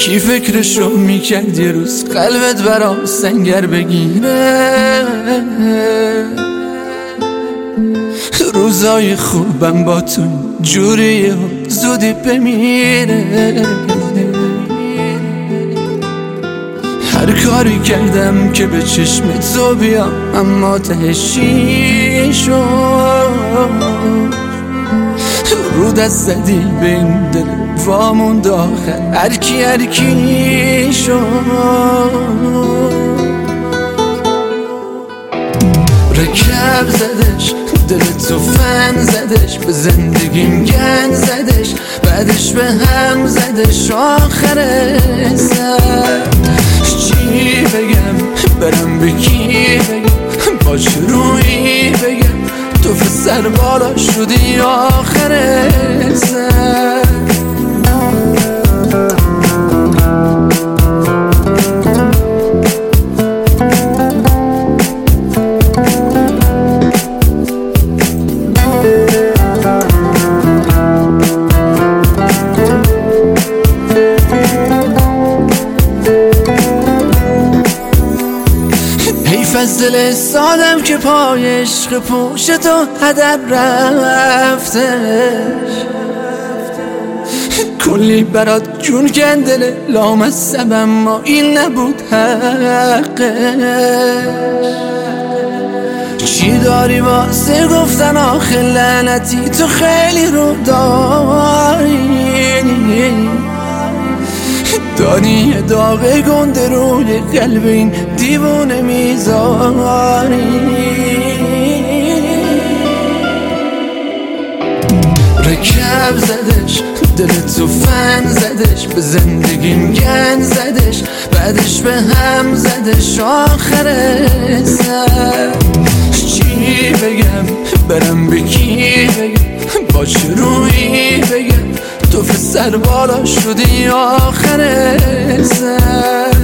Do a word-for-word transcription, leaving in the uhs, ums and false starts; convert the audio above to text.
کی فکرشو میکرد یه روز قلبت برام سنگر بگیره؟ روزای خوبم با تو جوریه و زودی بمیره. هر کاری کردم که به چشم تو بیام اما تهش چی شد؟ رو دست زدی به این دل وامون داخل هر کی هر کی شد. رکب زدش دل تو فن زدش به زندگیم گند زدش بعدش به هم زدش آخر سر. چی بگم برم به کی بگم باش روی بگم تو سر بالا شدی آخر سر. از دل سادم که پای عشق پوش تو هدر رفتش. کلی برات جون کندل لامصب اما این نبود حقش. چی داری واسه گفتن آخه لعنتی تو خیلی رو داری. داری یه داغ گنده روی قلب این دیوونه میذاری. رکب زدش دل تو فن زدش به زندگیم گند زدش بعدش به هم زدش آخر سر. چی بگم برم به کی بگم باش روی بگم تو سر بالا شدی آخر سر.